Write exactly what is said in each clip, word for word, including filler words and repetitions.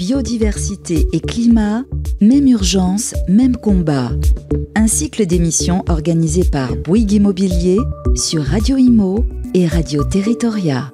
Biodiversité et climat, même urgence, même combat. Un cycle d'émissions organisé par Bouygues Immobilier sur Radio Imo et Radio Territoria.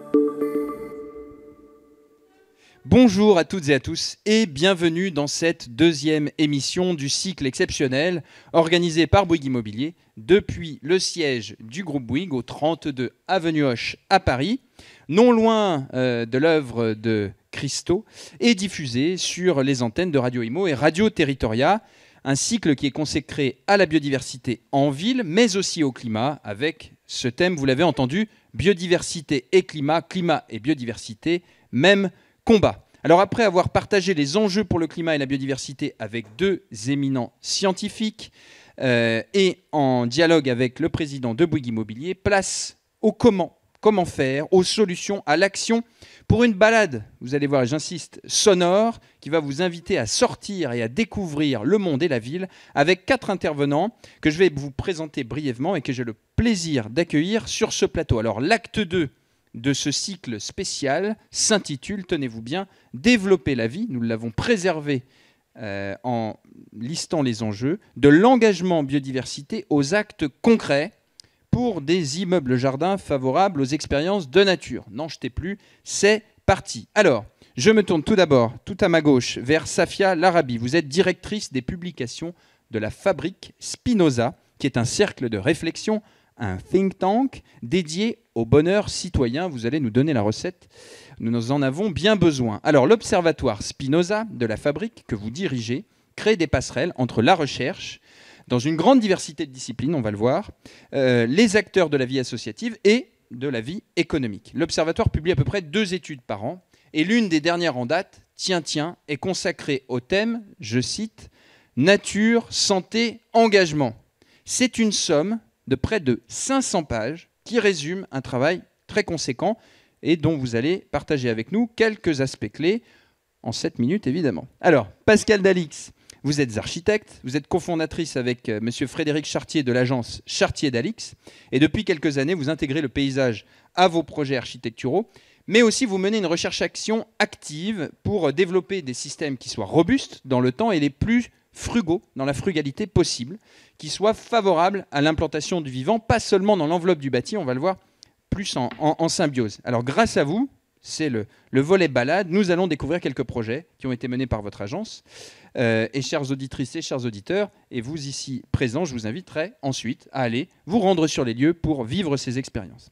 Bonjour à toutes et à tous et bienvenue dans cette deuxième émission du cycle exceptionnel organisé par Bouygues Immobilier depuis le siège du groupe Bouygues au trente-deux avenue Hoche à Paris, non loin euh, de l'œuvre de Christo, et diffusé sur les antennes de Radio Imo et Radio Territoria. Un cycle qui est consacré à la biodiversité en ville, mais aussi au climat, avec ce thème, vous l'avez entendu, biodiversité et climat, climat et biodiversité, même combat. Alors après avoir partagé les enjeux pour le climat et la biodiversité avec deux éminents scientifiques euh, et en dialogue avec le président de Bouygues Immobilier, place au comment, comment faire, aux solutions, à l'action pour une balade, vous allez voir, j'insiste, sonore, qui va vous inviter à sortir et à découvrir le monde et la ville avec quatre intervenants que je vais vous présenter brièvement et que j'ai le plaisir d'accueillir sur ce plateau. Alors l'acte deux de ce cycle spécial s'intitule, tenez-vous bien, « Développer la vie ». Nous l'avons préservé euh, en listant les enjeux, de l'engagement biodiversité aux actes concrets pour des immeubles jardins favorables aux expériences de nature. N'en jetez plus, c'est parti. Alors, je me tourne tout d'abord, tout à ma gauche, vers Safia Larabi. Vous êtes directrice des publications de la Fabrique Spinoza, qui est un cercle de réflexion, un think tank dédié au bonheur citoyen. Vous allez nous donner la recette. Nous en avons bien besoin. Alors, l'Observatoire Spinoza de la Fabrique que vous dirigez crée des passerelles entre la recherche, dans une grande diversité de disciplines, on va le voir, euh, les acteurs de la vie associative et de la vie économique. L'Observatoire publie à peu près deux études par an, et l'une des dernières en date, tiens, tiens, est consacrée au thème, je cite, « Nature, santé, engagement ». C'est une somme de près de cinq cents pages qui résume un travail très conséquent et dont vous allez partager avec nous quelques aspects clés en sept minutes, évidemment. Alors, Pascal Dalix, vous êtes architecte, vous êtes cofondatrice avec euh, M. Frédéric Chartier de l'agence Chartier-Dalix, et depuis quelques années, vous intégrez le paysage à vos projets architecturaux, mais aussi vous menez une recherche-action active pour développer des systèmes qui soient robustes dans le temps et les plus frugaux, dans la frugalité possible, qui soient favorables à l'implantation du vivant, pas seulement dans l'enveloppe du bâti, on va le voir, plus en, en, en symbiose. Alors grâce à vous, c'est le, le volet balade, nous allons découvrir quelques projets qui ont été menés par votre agence. Euh, et chères auditrices et chers auditeurs, et vous ici présents, je vous inviterai ensuite à aller vous rendre sur les lieux pour vivre ces expériences.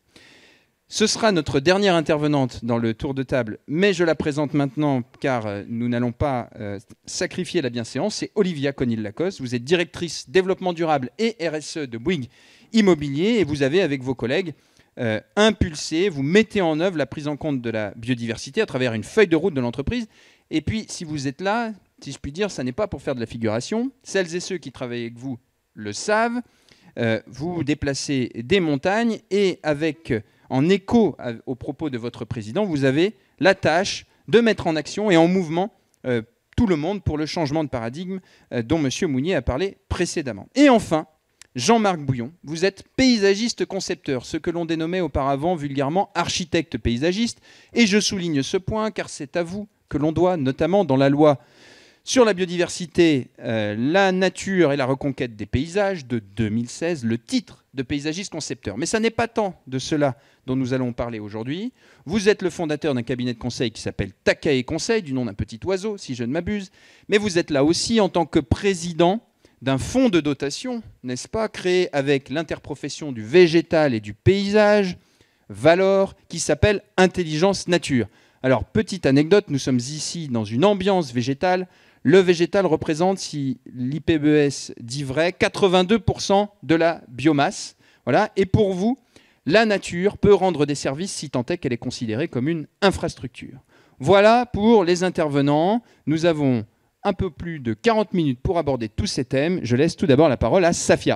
Ce sera notre dernière intervenante dans le tour de table, mais je la présente maintenant car euh, nous n'allons pas euh, sacrifier la bienséance. C'est Olivia Conil-Lacoste. Vous êtes directrice développement durable et R S E de Bouygues Immobilier et vous avez avec vos collègues euh, impulsé, vous mettez en œuvre la prise en compte de la biodiversité à travers une feuille de route de l'entreprise. Et puis, si vous êtes là, si je puis dire, ça n'est pas pour faire de la figuration. Celles et ceux qui travaillent avec vous le savent. Euh, vous déplacez des montagnes et avec, en écho à, aux propos de votre président, vous avez la tâche de mettre en action et en mouvement euh, tout le monde pour le changement de paradigme euh, dont M. Mounier a parlé précédemment. Et enfin, Jean-Marc Bouillon, vous êtes paysagiste concepteur, ce que l'on dénommait auparavant vulgairement architecte paysagiste. Et je souligne ce point car c'est à vous que l'on doit, notamment dans la loi sur la biodiversité, euh, la nature et la reconquête des paysages de deux mille seize, le titre de paysagiste concepteur. Mais ça n'est pas tant de cela dont nous allons parler aujourd'hui. Vous êtes le fondateur d'un cabinet de conseil qui s'appelle Takae Conseil, du nom d'un petit oiseau, si je ne m'abuse. Mais vous êtes là aussi en tant que président d'un fonds de dotation, n'est-ce pas, créé avec l'interprofession du végétal et du paysage, Valor, qui s'appelle Intelligence Nature. Alors, petite anecdote, nous sommes ici dans une ambiance végétale. Le végétal représente, si l'I P B E S dit vrai, quatre-vingt-deux pour cent de la biomasse. Voilà. Et pour vous, la nature peut rendre des services si tant est qu'elle est considérée comme une infrastructure. Voilà pour les intervenants. Nous avons un peu plus de quarante minutes pour aborder tous ces thèmes. Je laisse tout d'abord la parole à Safia.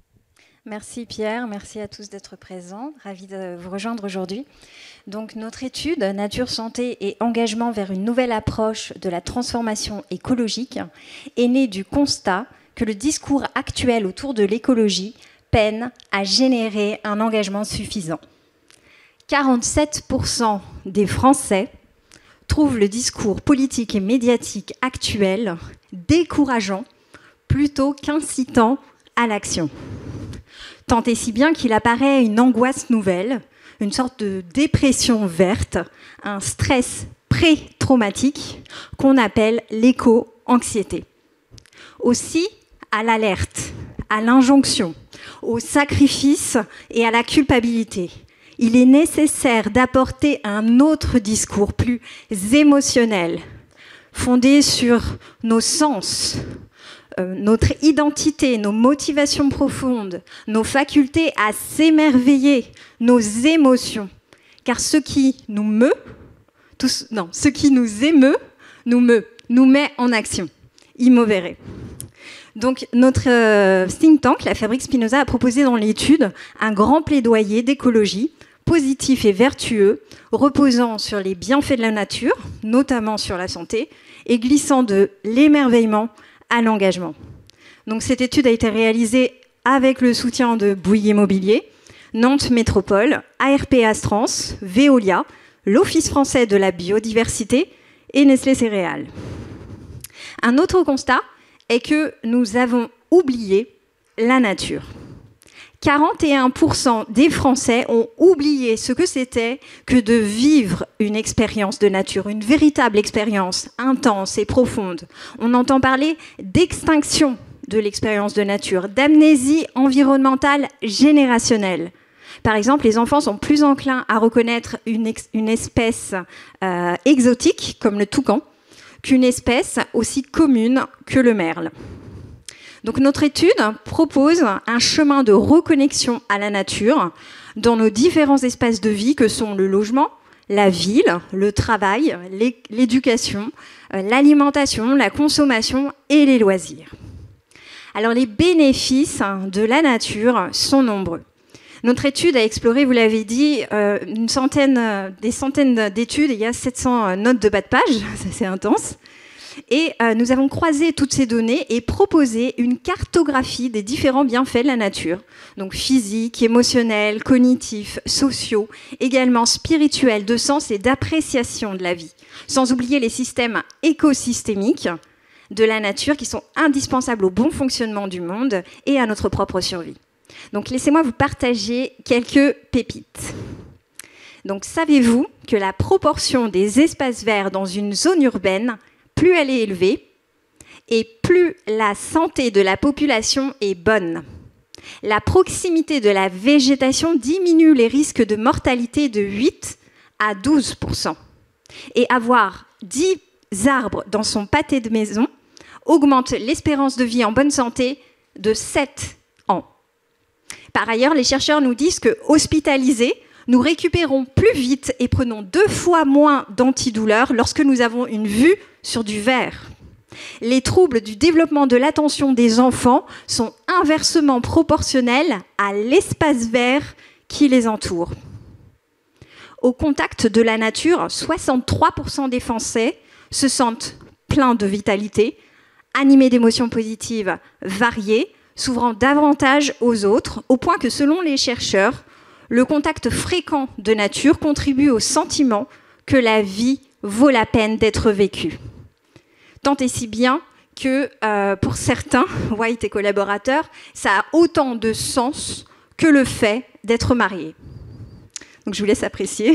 Merci Pierre, merci à tous d'être présents. Ravi de vous rejoindre aujourd'hui. Donc notre étude Nature, santé et engagement vers une nouvelle approche de la transformation écologique est née du constat que le discours actuel autour de l'écologie peine à générer un engagement suffisant. quarante-sept pour cent des Français trouve le discours politique et médiatique actuel décourageant plutôt qu'incitant à l'action. Tant et si bien qu'il apparaît une angoisse nouvelle, une sorte de dépression verte, un stress pré-traumatique qu'on appelle l'éco-anxiété. Aussi, à l'alerte, à l'injonction, au sacrifice et à la culpabilité, il est nécessaire d'apporter un autre discours plus émotionnel, fondé sur nos sens, euh, notre identité, nos motivations profondes, nos facultés à s'émerveiller, nos émotions. Car ce qui nous meut, tout, non, ce qui nous émeut, nous meut, nous met en action. Immovere. Donc, notre euh, think tank, la Fabrique Spinoza, a proposé dans l'étude un grand plaidoyer d'écologie positif et vertueux, reposant sur les bienfaits de la nature, notamment sur la santé, et glissant de l'émerveillement à l'engagement. Donc, cette étude a été réalisée avec le soutien de Bouygues Immobilier, Nantes Métropole, A R P Astrans, Veolia, l'Office français de la biodiversité et Nestlé Céréales. Un autre constat est que nous avons oublié la nature. quarante et un pour cent des Français ont oublié ce que c'était que de vivre une expérience de nature, une véritable expérience intense et profonde. On entend parler d'extinction de l'expérience de nature, d'amnésie environnementale générationnelle. Par exemple, les enfants sont plus enclins à reconnaître une, ex- une espèce euh, exotique, comme le toucan, qu'une espèce aussi commune que le merle. Donc notre étude propose un chemin de reconnexion à la nature dans nos différents espaces de vie que sont le logement, la ville, le travail, l'éducation, l'alimentation, la consommation et les loisirs. Alors les bénéfices de la nature sont nombreux. Notre étude a exploré, vous l'avez dit, une centaine, des centaines d'études, il y a sept cents notes de bas de page, ça c'est intense. Et euh, nous avons croisé toutes ces données et proposé une cartographie des différents bienfaits de la nature, donc physiques, émotionnels, cognitifs, sociaux, également spirituels, de sens et d'appréciation de la vie, sans oublier les systèmes écosystémiques de la nature qui sont indispensables au bon fonctionnement du monde et à notre propre survie. Donc laissez-moi vous partager quelques pépites. Donc savez-vous que la proportion des espaces verts dans une zone urbaine, plus elle est élevée, et plus la santé de la population est bonne. La proximité de la végétation diminue les risques de mortalité de huit à douze pour cent. Et avoir dix arbres dans son pâté de maison augmente l'espérance de vie en bonne santé de sept ans. Par ailleurs, les chercheurs nous disent que hospitalisés, nous récupérons plus vite et prenons deux fois moins d'antidouleurs lorsque nous avons une vue sur du vert. Les troubles du développement de l'attention des enfants sont inversement proportionnels à l'espace vert qui les entoure. Au contact de la nature, soixante-trois pour cent des Français se sentent pleins de vitalité, animés d'émotions positives variées, s'ouvrant davantage aux autres, au point que, selon les chercheurs, le contact fréquent de nature contribue au sentiment que la vie vaut la peine d'être vécue. Tant et si bien que, euh, pour certains, White et collaborateurs, ça a autant de sens que le fait d'être marié. Donc je vous laisse apprécier.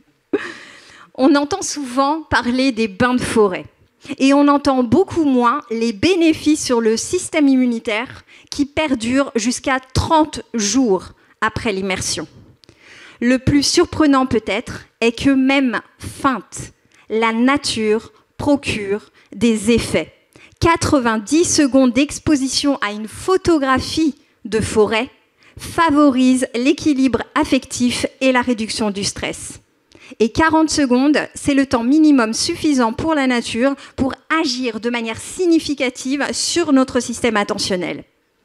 On entend souvent parler des bains de forêt. Et on entend beaucoup moins les bénéfices sur le système immunitaire qui perdurent jusqu'à trente jours après l'immersion. Le plus surprenant peut-être est que même feinte, la nature procure des effets. quatre-vingt-dix secondes d'exposition à une photographie de forêt favorisent l'équilibre affectif et la réduction du stress. Et quarante secondes, c'est le temps minimum suffisant pour la nature pour agir de manière significative sur notre système attentionnel.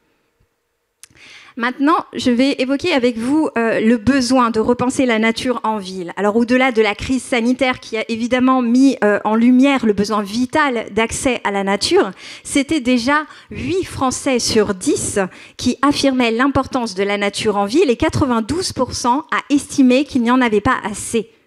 Maintenant, je vais évoquer avec vous euh, le besoin de repenser la nature en ville. Alors, au-delà de la crise sanitaire qui a évidemment mis euh, en lumière le besoin vital d'accès à la nature, c'était déjà huit Français sur dix qui affirmaient l'importance de la nature en ville et quatre-vingt-douze pour cent a estimé qu'il n'y en avait pas assez.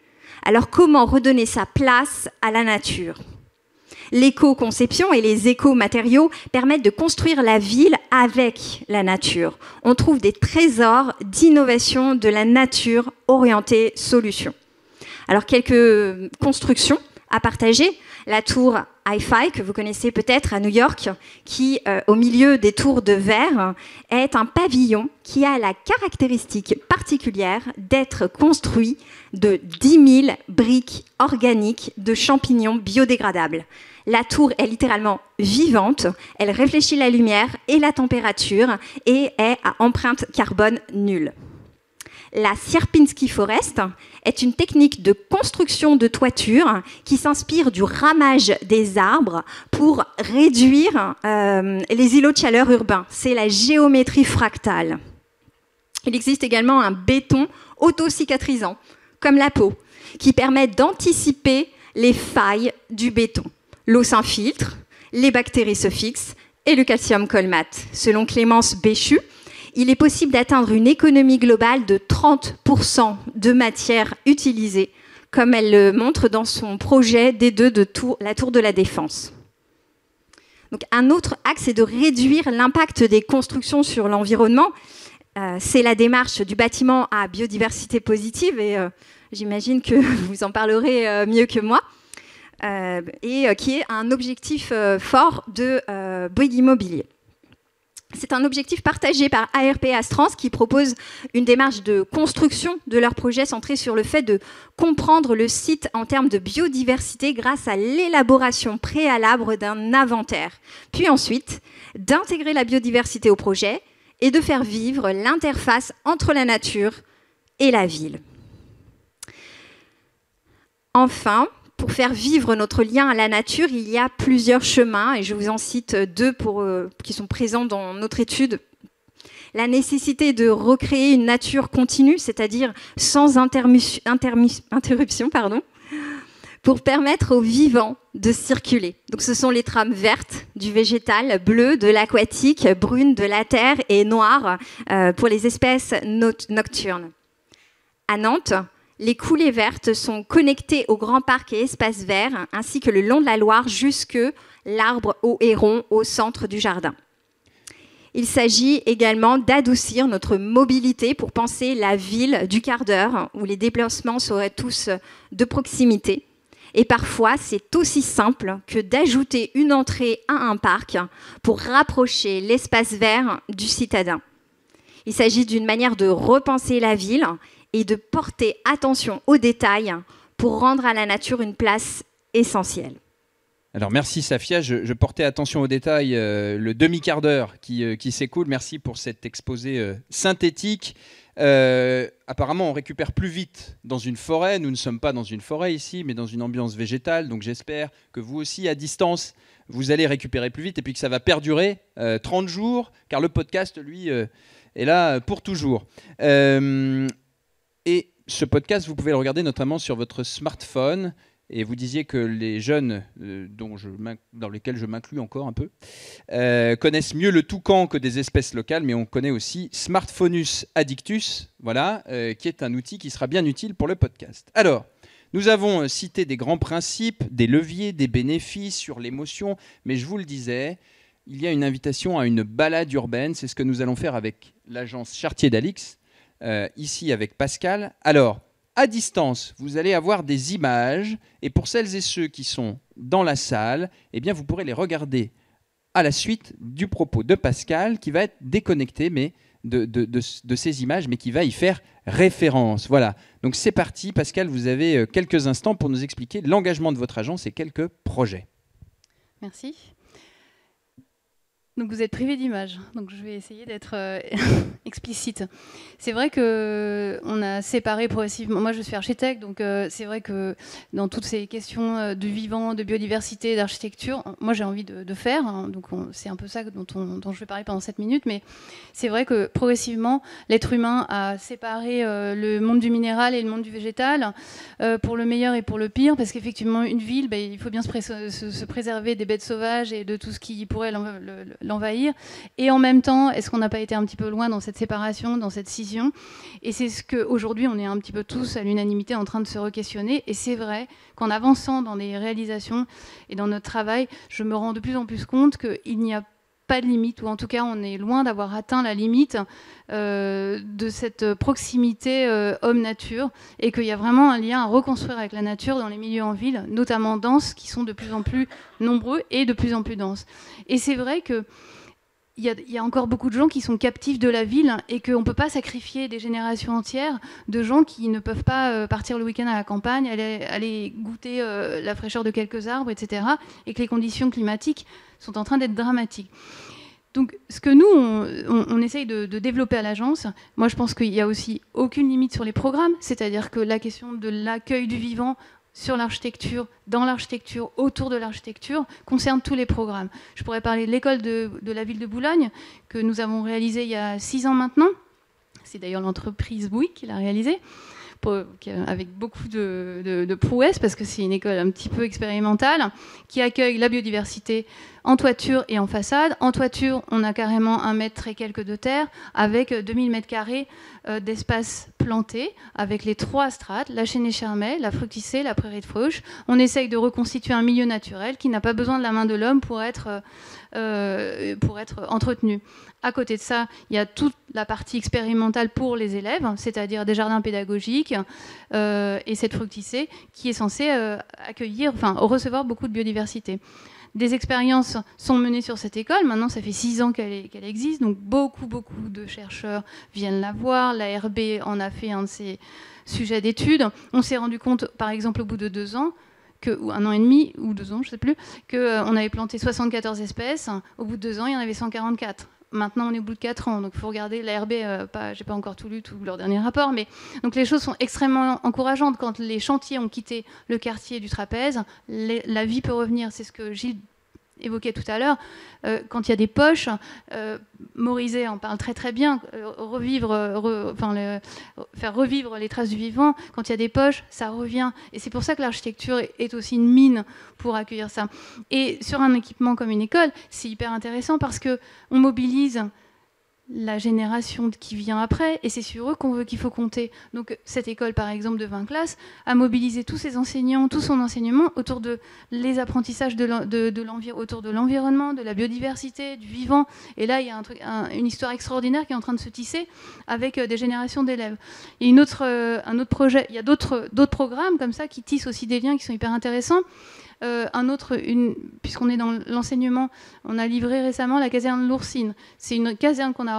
Alors comment redonner sa place à la nature ? L'éco-conception et les éco-matériaux permettent de construire la ville avec la nature. On trouve des trésors d'innovation de la nature orientée solutions. Alors, quelques constructions à partager. La tour Hi-Fi, que vous connaissez peut-être à New York, qui, euh, au milieu des tours de verre, est un pavillon qui a la caractéristique particulière d'être construit de dix mille briques organiques de champignons biodégradables. La tour est littéralement vivante, elle réfléchit la lumière et la température et est à empreinte carbone nulle. La Sierpinski Forest est une technique de construction de toiture qui s'inspire du ramage des arbres pour réduire euh, les îlots de chaleur urbains. C'est la géométrie fractale. Il existe également un béton auto-cicatrisant, comme la peau, qui permet d'anticiper les failles du béton. L'eau s'infiltre, les bactéries se fixent et le calcium colmate. Selon Clémence Béchu, il est possible d'atteindre une économie globale de trente pour cent de matière utilisée, comme elle le montre dans son projet D deux de tour, la Tour de la Défense. Donc, un autre axe est de réduire l'impact des constructions sur l'environnement. Euh, c'est la démarche du bâtiment à biodiversité positive, et euh, j'imagine que vous en parlerez euh, mieux que moi. Euh, et euh, qui est un objectif euh, fort de euh, Bouygues Immobilier. C'est un objectif partagé par A R P Astrans qui propose une démarche de construction de leur projet centrée sur le fait de comprendre le site en termes de biodiversité grâce à l'élaboration préalable d'un inventaire, puis ensuite d'intégrer la biodiversité au projet et de faire vivre l'interface entre la nature et la ville. Enfin, pour faire vivre notre lien à la nature, il y a plusieurs chemins, et je vous en cite deux pour, euh, qui sont présents dans notre étude. La nécessité de recréer une nature continue, c'est-à-dire sans intermu- intermu- interruption, pardon, pour permettre aux vivants de circuler. Donc, ce sont les trames vertes du végétal, bleues de l'aquatique, brunes de la terre et noires euh, pour les espèces no- nocturnes. À Nantes, les coulées vertes sont connectées aux grands parcs et espaces verts, ainsi que le long de la Loire jusque l'arbre au héron au centre du jardin. Il s'agit également d'adoucir notre mobilité pour penser la ville du quart d'heure, où les déplacements seraient tous de proximité. Et parfois, c'est aussi simple que d'ajouter une entrée à un parc pour rapprocher l'espace vert du citadin. Il s'agit d'une manière de repenser la ville et de porter attention aux détails pour rendre à la nature une place essentielle. Alors merci Safia, je, je portais attention aux détails, euh, le demi-quart d'heure qui, euh, qui s'écoule. Merci pour cet exposé euh, synthétique. Euh, apparemment, on récupère plus vite dans une forêt. Nous ne sommes pas dans une forêt ici, mais dans une ambiance végétale. Donc j'espère que vous aussi, à distance, vous allez récupérer plus vite et puis que ça va perdurer euh, trente jours, car le podcast, lui, euh, est là pour toujours. Euh, Et ce podcast, vous pouvez le regarder notamment sur votre smartphone. Et vous disiez que les jeunes, euh, dont je dans lesquels je m'inclus encore un peu, euh, connaissent mieux le toucan que des espèces locales, mais on connaît aussi Smartphonus addictus, voilà, euh, qui est un outil qui sera bien utile pour le podcast. Alors, nous avons cité des grands principes, des leviers, des bénéfices sur l'émotion, mais je vous le disais, il y a une invitation à une balade urbaine. C'est ce que nous allons faire avec l'agence Chartier d'Alix. Euh, ici avec Pascal. Alors, à distance, vous allez avoir des images, et pour celles et ceux qui sont dans la salle, eh bien, vous pourrez les regarder à la suite du propos de Pascal, qui va être déconnecté mais de, de, de, de ces images, mais qui va y faire référence. Voilà, donc c'est parti. Pascal, vous avez quelques instants pour nous expliquer l'engagement de votre agence et quelques projets. Merci. Donc vous êtes privé d'images, donc je vais essayer d'être euh, explicite. C'est vrai qu'on a séparé progressivement, moi je suis architecte, donc euh, c'est vrai que dans toutes ces questions euh, de vivant, de biodiversité, d'architecture, moi j'ai envie de, de faire, hein, donc on, c'est un peu ça dont, on, dont je vais parler pendant sept minutes, mais c'est vrai que progressivement l'être humain a séparé euh, le monde du minéral et le monde du végétal, euh, pour le meilleur et pour le pire, parce qu'effectivement une ville, bah, il faut bien se, pré- se, se préserver des bêtes sauvages et de tout ce qui pourrait l'envahir. l'envahir. Et en même temps, est-ce qu'on n'a pas été un petit peu loin dans cette cette séparation, dans cette scission. Et c'est ce qu'aujourd'hui, on est un petit peu tous à l'unanimité en train de se re-questionner. Et c'est vrai qu'en avançant dans les réalisations et dans notre travail, je me rends de plus en plus compte qu'il n'y a pas de limite, ou en tout cas on est loin d'avoir atteint la limite euh, de cette proximité euh, homme-nature, et qu'il y a vraiment un lien à reconstruire avec la nature dans les milieux en ville, notamment denses, qui sont de plus en plus nombreux et de plus en plus denses. Et c'est vrai que il y, a, il y a encore beaucoup de gens qui sont captifs de la ville, et qu'on ne peut pas sacrifier des générations entières de gens qui ne peuvent pas euh, partir le week-end à la campagne, aller, aller goûter euh, la fraîcheur de quelques arbres, et cetera, et que les conditions climatiques sont en train d'être dramatiques. Donc, ce que nous, on, on, on essaye de, de développer à l'agence, moi je pense qu'il n'y a aussi aucune limite sur les programmes, c'est-à-dire que la question de l'accueil du vivant sur l'architecture, dans l'architecture, autour de l'architecture, concerne tous les programmes. Je pourrais parler de l'école de, de la ville de Boulogne, que nous avons réalisée il y a six ans maintenant. C'est d'ailleurs l'entreprise Bouygues qui l'a réalisée, avec beaucoup de, de, de prouesses, parce que c'est une école un petit peu expérimentale, qui accueille la biodiversité en toiture et en façade. En toiture, on a carrément un mètre et quelques de terre, avec deux mille mètres carrés euh, d'espace planté, avec les trois strates, la chênaie Charmey, la fruticée, la prairie de Freuche. On essaye de reconstituer un milieu naturel qui n'a pas besoin de la main de l'homme pour être, euh, pour être entretenu. À côté de ça, il y a toute la partie expérimentale pour les élèves, c'est-à-dire des jardins pédagogiques euh, et cette fruticée qui est censée euh, accueillir, enfin recevoir beaucoup de biodiversité. Des expériences sont menées sur cette école. Maintenant, ça fait six ans qu'elle, est, qu'elle existe, donc beaucoup, beaucoup de chercheurs viennent la voir. L'A R B en a fait un de ses sujets d'études. On s'est rendu compte, par exemple, au bout de deux ans, que, ou un an et demi, ou deux ans, je ne sais plus, qu'on euh, avait planté soixante-quatorze espèces. Au bout de deux ans, il y en avait cent quarante-quatre. Maintenant, on est au bout de quatre ans, donc il faut regarder l'A R B. Euh, pas, j'ai pas encore tout lu, tout leur dernier rapport, mais donc les choses sont extrêmement encourageantes. Quand les chantiers ont quitté le quartier du Trapèze, les, la vie peut revenir. C'est ce que Gilles évoquait tout à l'heure. Euh, quand il y a des poches, euh, Morizet en parle très très bien. Euh, revivre, re, enfin le, faire revivre les traces du vivant. Quand il y a des poches, ça revient. Et c'est pour ça que l'architecture est, est aussi une mine pour accueillir ça. Et sur un équipement comme une école, c'est hyper intéressant parce que on mobilise la génération qui vient après, et c'est sur eux qu'on veut qu'il faut compter. Donc cette école, par exemple, de vingt classes, a mobilisé tous ses enseignants, tout son enseignement autour de les apprentissages de de, de l'envir- autour de l'environnement, de la biodiversité, du vivant. Et là, il y a un truc, un, une histoire extraordinaire qui est en train de se tisser avec euh, des générations d'élèves. Il y a une autre, euh, un autre projet, il y a d'autres, d'autres programmes comme ça qui tissent aussi des liens qui sont hyper intéressants. Euh, un autre, une, puisqu'on est dans l'enseignement, on a livré récemment la caserne Lourcine. C'est une caserne qu'on a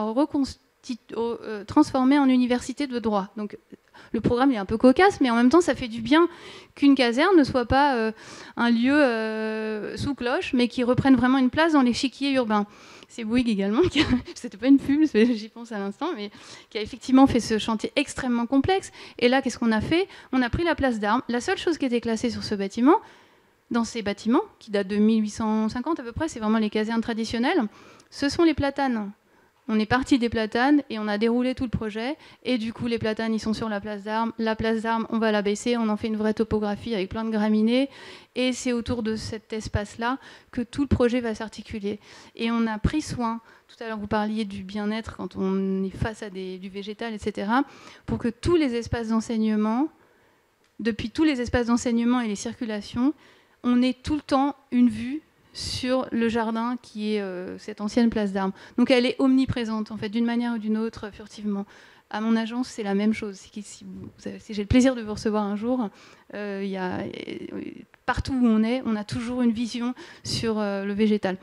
euh, transformée en université de droit. Donc le programme est un peu cocasse, mais en même temps, ça fait du bien qu'une caserne ne soit pas euh, un lieu euh, sous cloche, mais qui reprenne vraiment une place dans l'échiquier urbain. C'est Bouygues également, qui a, c'était pas une pub, j'y pense à l'instant, mais qui a effectivement fait ce chantier extrêmement complexe. Et là, qu'est-ce qu'on a fait ? On a pris la place d'Armes. La seule chose qui était classée sur ce bâtiment, dans ces bâtiments, qui datent de mille huit cent cinquante à peu près, c'est vraiment les casernes traditionnelles, ce sont les platanes. On est parti des platanes et on a déroulé tout le projet, et du coup les platanes ils sont sur la place d'Armes. La place d'Armes, on va la baisser, on en fait une vraie topographie avec plein de graminées, et c'est autour de cet espace-là que tout le projet va s'articuler. Et on a pris soin, tout à l'heure vous parliez du bien-être quand on est face à des, du végétal, et cetera, pour que tous les espaces d'enseignement, depuis tous les espaces d'enseignement et les circulations, on ait tout le temps une vue sur le jardin qui est euh, cette ancienne place d'Armes. Donc elle est omniprésente, en fait, d'une manière ou d'une autre, furtivement. À mon agence, c'est la même chose. Si, si, vous, si j'ai le plaisir de vous recevoir un jour, euh, y a, partout où on est, on a toujours une vision sur euh, le végétal.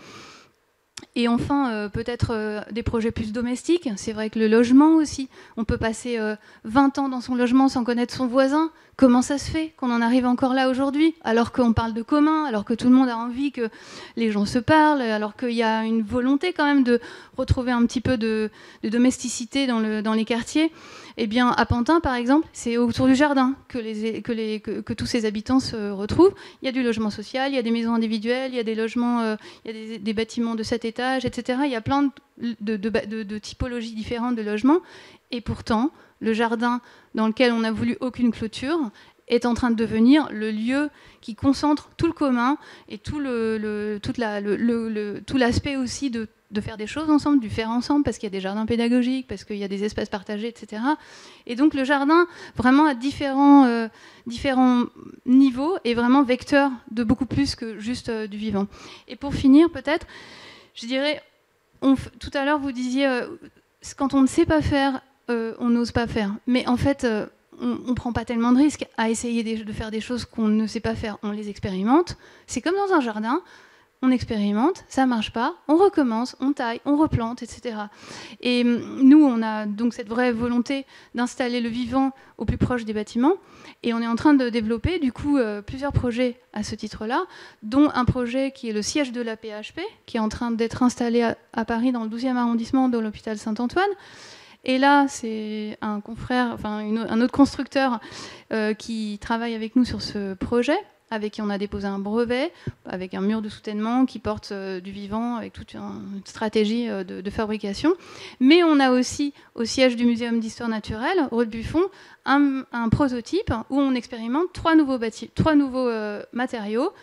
Et enfin, euh, peut-être euh, des projets plus domestiques. C'est vrai que le logement aussi, on peut passer euh, vingt ans dans son logement sans connaître son voisin. Comment ça se fait qu'on en arrive encore là aujourd'hui, alors qu'on parle de commun, alors que tout le monde a envie que les gens se parlent, alors qu'il y a une volonté quand même de retrouver un petit peu de, de domesticité dans, le, dans les quartiers. Eh bien, à Pantin, par exemple, c'est autour du jardin que, les, que, les, que, que tous ces habitants se retrouvent. Il y a du logement social, il y a des maisons individuelles, il y a des logements, euh, il y a des, des bâtiments de sept étages, et cetera. Il y a plein de, de, de, de, de typologies différentes de logements. Et pourtant, le jardin dans lequel on n'a voulu aucune clôture est en train de devenir le lieu qui concentre tout le commun et tout, le, le, toute la, le, le, le, tout l'aspect aussi de, de faire des choses ensemble, du faire ensemble, parce qu'il y a des jardins pédagogiques, parce qu'il y a des espaces partagés, et cetera. Et donc le jardin, vraiment à différents, euh, différents niveaux, est vraiment vecteur de beaucoup plus que juste euh, du vivant. Et pour finir, peut-être, je dirais, on, tout à l'heure vous disiez, euh, quand on ne sait pas faire, euh, on n'ose pas faire. Mais en fait... Euh, on ne prend pas tellement de risques à essayer de faire des choses qu'on ne sait pas faire. On les expérimente. C'est comme dans un jardin. On expérimente, ça ne marche pas, on recommence, on taille, on replante, et cetera. Et nous, on a donc cette vraie volonté d'installer le vivant au plus proche des bâtiments. Et on est en train de développer, du coup, euh, plusieurs projets à ce titre-là, dont un projet qui est le siège de l'A P H P, qui est en train d'être installé à, à Paris, dans le douzième arrondissement, dans l'hôpital Saint-Antoine. Et là, c'est un confrère, enfin une, un autre constructeur euh, qui travaille avec nous sur ce projet, avec qui on a déposé un brevet, avec un mur de soutènement qui porte euh, du vivant, avec toute une stratégie euh, de, de fabrication. Mais on a aussi, au siège du Muséum d'Histoire Naturelle, rue de Buffon, un, un prototype où on expérimente trois nouveaux, bâti- trois nouveaux euh, matériaux,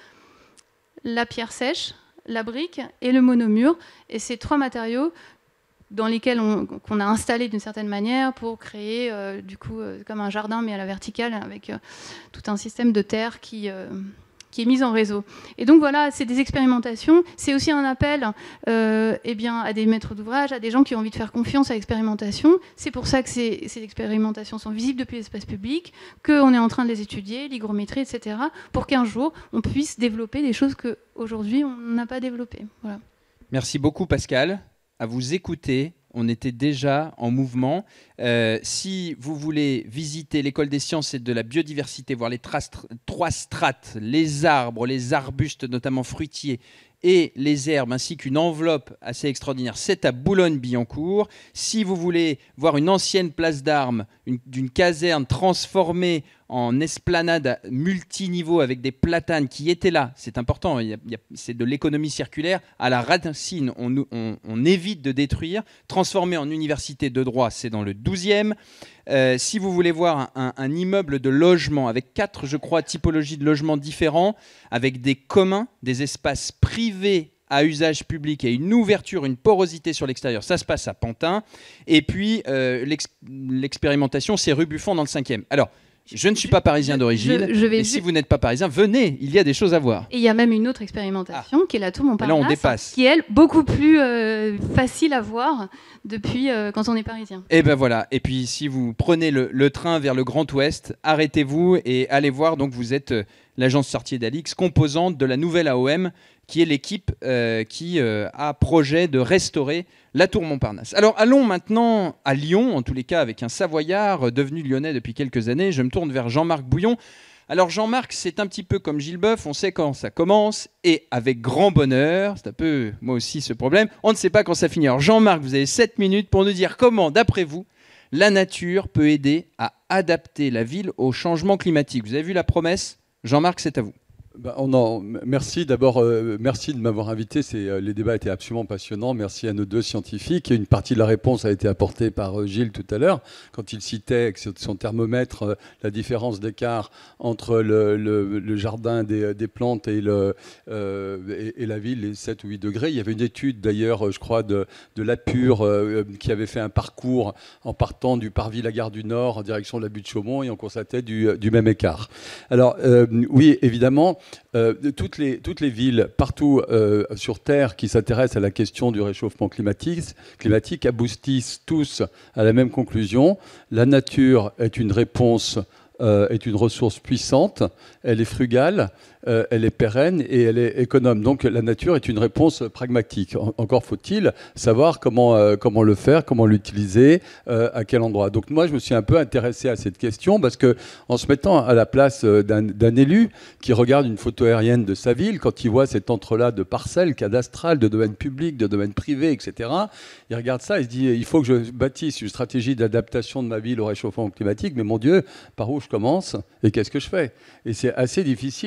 la pierre sèche, la brique et le monomure. Et ces trois matériaux dans lesquels on, qu'on a installé d'une certaine manière pour créer euh, du coup euh, comme un jardin mais à la verticale avec euh, tout un système de terre qui, euh, qui est mis en réseau. Et donc voilà, c'est des expérimentations. C'est aussi un appel euh, eh bien, à des maîtres d'ouvrage, à des gens qui ont envie de faire confiance à l'expérimentation. C'est pour ça que ces, ces expérimentations sont visibles depuis l'espace public, qu'on est en train de les étudier, l'hygrométrie, et cetera, pour qu'un jour on puisse développer des choses qu'aujourd'hui on n'a pas développées. Voilà. Merci beaucoup Pascal. À vous écouter, on était déjà en mouvement. Euh, si vous voulez visiter l'école des sciences et de la biodiversité, voir les tra- trois strates, les arbres, les arbustes, notamment fruitiers, et les herbes, ainsi qu'une enveloppe assez extraordinaire, c'est à Boulogne-Billancourt. Si vous voulez voir une ancienne place d'armes, une, d'une caserne transformée en esplanade multiniveau avec des platanes qui étaient là, c'est important, il y a, il y a, c'est de l'économie circulaire, à la racine, on, on, on évite de détruire. Transformé en université de droit, c'est dans le douzième. Euh, si vous voulez voir un, un, un immeuble de logement avec quatre, je crois, typologies de logements différents, avec des communs, des espaces privés à usage public et une ouverture, une porosité sur l'extérieur, ça se passe à Pantin. Et puis, euh, l'ex- l'expérimentation, c'est rue Buffon dans le cinquième. Alors, je ne suis pas parisien d'origine, je, je vais mais si vous n'êtes pas parisien, venez, il y a des choses à voir. Et il y a même une autre expérimentation ah. qui est la tour Montparnasse, là, on dépasse. qui est, elle, beaucoup plus euh, facile à voir depuis euh, quand on est parisien. Et ben voilà, et puis si vous prenez le, le train vers le Grand Ouest, arrêtez-vous et allez voir, donc vous êtes euh, l'agence Sortier d'Alix, composante de la nouvelle A O M, qui est l'équipe euh, qui euh, a projet de restaurer la tour Montparnasse. Alors allons maintenant à Lyon, en tous les cas avec un Savoyard devenu lyonnais depuis quelques années. Je me tourne vers Jean-Marc Bouillon. Alors Jean-Marc, c'est un petit peu comme Gilles Boeuf, on sait quand ça commence et avec grand bonheur, c'est un peu moi aussi ce problème, on ne sait pas quand ça finit. Alors Jean-Marc, vous avez sept minutes pour nous dire comment, d'après vous, la nature peut aider à adapter la ville au changement climatique. Vous avez vu la promesse ? Jean-Marc, c'est à vous. Bah, on en, merci d'abord, euh, merci de m'avoir invité. C'est, euh, les débats étaient absolument passionnants. Merci à nos deux scientifiques. Et une partie de la réponse a été apportée par euh, Gilles tout à l'heure, quand il citait avec son thermomètre euh, la différence d'écart entre le, le, le jardin des, des plantes et, le, euh, et, et la ville, les sept ou huit degrés. Il y avait une étude d'ailleurs, je crois, de, de l'Apur euh, qui avait fait un parcours en partant du parvis La Gare du Nord en direction de la butte Chaumont et on constatait du, du même écart. Alors euh, oui, évidemment, Euh, toutes, les, toutes les villes partout euh, sur Terre qui s'intéressent à la question du réchauffement climatique, climatique aboutissent tous à la même conclusion. La nature est une réponse, euh, est une ressource puissante, elle est frugale, euh, elle est pérenne et elle est économe. Donc la nature est une réponse pragmatique. En, encore faut-il savoir comment, euh, comment le faire, comment l'utiliser, euh, à quel endroit. Donc moi je me suis un peu intéressé à cette question parce que en se mettant à la place d'un, d'un élu qui regarde une photo aérienne de sa ville, quand il voit cet entrelac de parcelles cadastrales, de domaines publics, de domaines privés, et cetera, il regarde ça et se dit il faut que je bâtisse une stratégie d'adaptation de ma ville au réchauffement climatique, mais mon Dieu, par où je commence et qu'est-ce que je fais ? Et c'est assez difficile d'extraire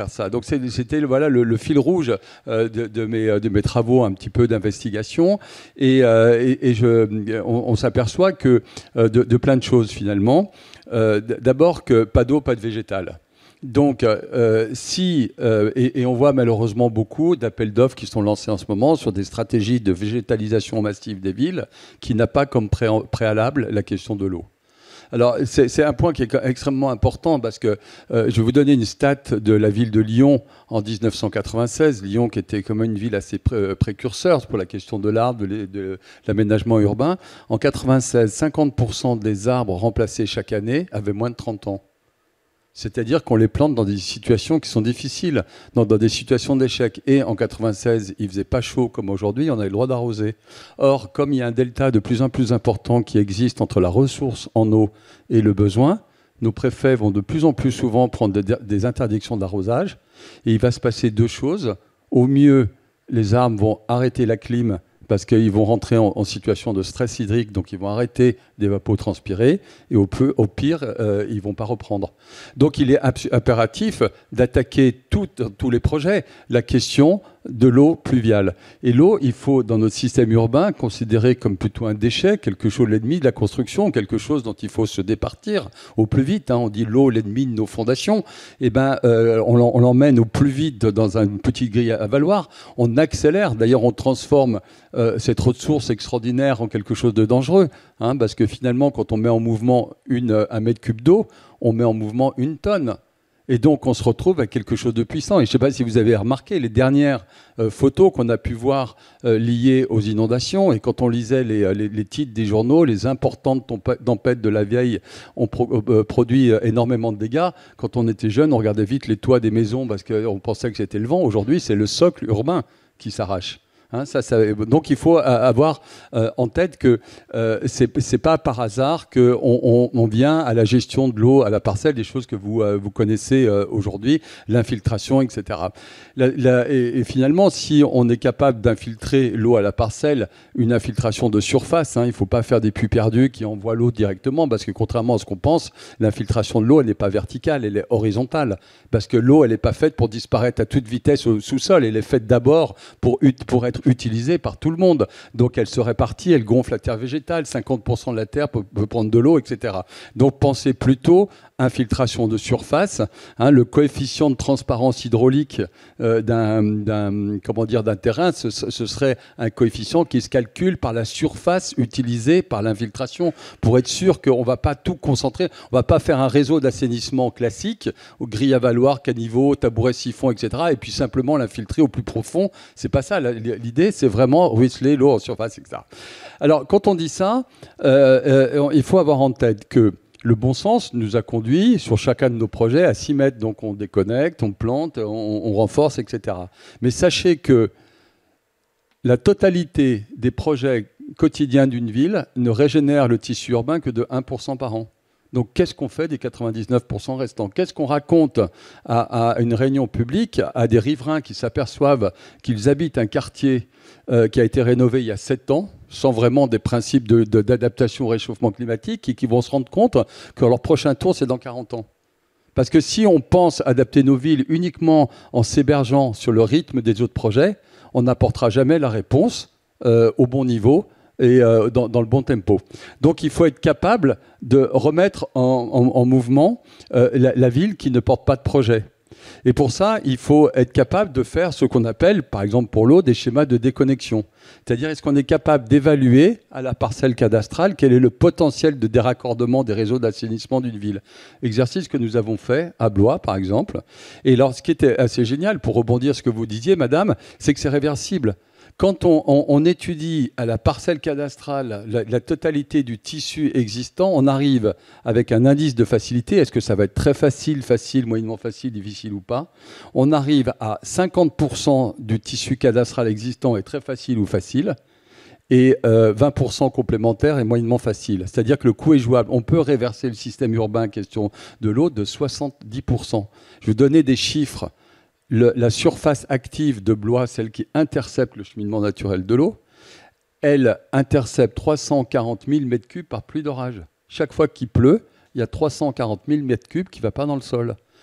faire ça. Donc c'est, c'était voilà, le, le fil rouge euh, de, de, mes, de mes travaux un petit peu d'investigation. Et, euh, et, et je, on, on s'aperçoit que, euh, de, de plein de choses finalement. Euh, d'abord que pas d'eau, pas de végétal. Donc, euh, si, euh, et, et on voit malheureusement beaucoup d'appels d'offres qui sont lancés en ce moment sur des stratégies de végétalisation massive des villes qui n'a pas comme pré- préalable la question de l'eau. Alors, c'est, c'est un point qui est extrêmement important parce que euh, je vais vous donner une stat de la ville de Lyon en dix-neuf cent quatre-vingt-seize. Lyon qui était comme une ville assez pré- précurseur pour la question de l'arbre, de, de l'aménagement urbain. En quatre-vingt-seize, cinquante pour cent des arbres remplacés chaque année avaient moins de trente ans. C'est-à-dire qu'on les plante dans des situations qui sont difficiles, dans, dans des situations d'échec. Et en quatre-vingt-seize, il faisait pas chaud comme aujourd'hui, on avait le droit d'arroser. Or, comme il y a un delta de plus en plus important qui existe entre la ressource en eau et le besoin, nos préfets vont de plus en plus souvent prendre des, des interdictions d'arrosage. Et il va se passer deux choses. Au mieux, les arbres vont arrêter la clim parce qu'ils vont rentrer en, en situation de stress hydrique, donc ils vont arrêter d'évapotranspirer, et au, peu, au pire, euh, ils ne vont pas reprendre. Donc il est impératif d'attaquer tout, tous les projets la question de l'eau pluviale. Et l'eau, il faut, dans notre système urbain, considérer comme plutôt un déchet, quelque chose l'ennemi de la construction, quelque chose dont il faut se départir au plus vite. Hein. On dit l'eau, l'ennemi de nos fondations. Eh ben, euh, on, on l'emmène au plus vite dans une petite grille à valoir. On accélère. D'ailleurs, on transforme euh, cette ressource extraordinaire en quelque chose de dangereux. Hein, parce que finalement, quand on met en mouvement une, un mètre cube d'eau, on met en mouvement une tonne. Et donc, on se retrouve avec quelque chose de puissant. Et je ne sais pas si vous avez remarqué les dernières euh, photos qu'on a pu voir euh, liées aux inondations. Et quand on lisait les, les, les titres des journaux, les importantes tempêtes de la vieille ont pro, euh, produit énormément de dégâts. Quand on était jeune, on regardait vite les toits des maisons parce qu'on pensait que c'était le vent. Aujourd'hui, c'est le socle urbain qui s'arrache. Hein, ça, ça, donc il faut avoir euh, en tête que euh, c'est, c'est pas par hasard qu'on on, on vient à la gestion de l'eau à la parcelle, des choses que vous, euh, vous connaissez euh, aujourd'hui, l'infiltration, et cetera. La, la, et, et finalement, si on est capable d'infiltrer l'eau à la parcelle, une infiltration de surface, hein, il ne faut pas faire des puits perdus qui envoient l'eau directement, parce que contrairement à ce qu'on pense, l'infiltration de l'eau, elle n'est pas verticale, elle est horizontale, parce que l'eau, elle n'est pas faite pour disparaître à toute vitesse au sous-sol, elle est faite d'abord pour, pour être utilisée par tout le monde. Donc elle se répartit, elle gonfle la terre végétale, cinquante pour cent de la terre peut, peut prendre de l'eau, et cetera. Donc pensez plutôt infiltration de surface. Hein, le coefficient de transparence hydraulique euh, d'un, d'un, comment dire, d'un terrain, ce, ce serait un coefficient qui se calcule par la surface utilisée par l'infiltration, pour être sûr qu'on ne va pas tout concentrer, on ne va pas faire un réseau d'assainissement classique, aux grilles à valoir, caniveau, tabouret, siphon, et cetera, et puis simplement l'infiltrer au plus profond. C'est pas ça. L'idée, c'est vraiment ruisseler l'eau en surface, et cetera. Alors, quand on dit ça, euh, euh, il faut avoir en tête que le bon sens nous a conduit sur chacun de nos projets à s'y mettre. Donc on déconnecte, on plante, on, on renforce, et cetera. Mais sachez que la totalité des projets quotidiens d'une ville ne régénère le tissu urbain que de un pour cent par an. Donc qu'est-ce qu'on fait des quatre-vingt-dix-neuf pour cent restants ? Qu'est-ce qu'on raconte à, à une réunion publique, à des riverains qui s'aperçoivent qu'ils habitent un quartier euh, qui a été rénové il y a sept ans, sans vraiment des principes de, de, d'adaptation au réchauffement climatique, et qui vont se rendre compte que leur prochain tour, c'est dans quarante ans. Parce que si on pense adapter nos villes uniquement en s'hébergeant sur le rythme des autres projets, on n'apportera jamais la réponse euh, au bon niveau et euh, dans, dans le bon tempo. Donc il faut être capable de remettre en, en, en mouvement euh, la, la ville qui ne porte pas de projet. Et pour ça, il faut être capable de faire ce qu'on appelle, par exemple pour l'eau, des schémas de déconnexion. C'est-à-dire, est-ce qu'on est capable d'évaluer à la parcelle cadastrale quel est le potentiel de déraccordement des réseaux d'assainissement d'une ville ? Exercice que nous avons fait à Blois, par exemple. Et alors, ce qui était assez génial, pour rebondir sur ce que vous disiez, madame, c'est que c'est réversible. Quand on, on, on étudie à la parcelle cadastrale la, la totalité du tissu existant, on arrive avec un indice de facilité. Est-ce que ça va être très facile, facile, moyennement facile, difficile ou pas ? On arrive à cinquante pour cent du tissu cadastral existant est très facile ou facile, et euh, vingt pour cent complémentaire et moyennement facile. C'est-à-dire que le coût est jouable. On peut réverser le système urbain, question de l'eau, de soixante-dix pour cent. Je vais vous donner des chiffres. Le, la surface active de Blois, celle qui intercepte le cheminement naturel de l'eau, elle intercepte trois cent quarante mille mètres cubes par pluie d'orage. Chaque fois qu'il pleut, il y a trois cent quarante mille mètres cubes qui ne vont pas dans le sol.